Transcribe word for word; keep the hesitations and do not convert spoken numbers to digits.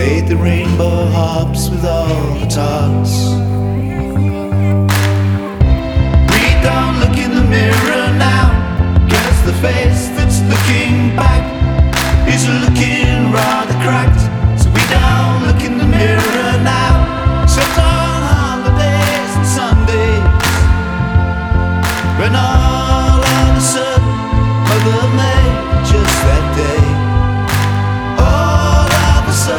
Played the rainbow harps with all the tops. We don't look in the mirror now, 'cause the face that's looking back is looking rather cracked. So we don't look in the mirror now, except on holidays and Sundays, when all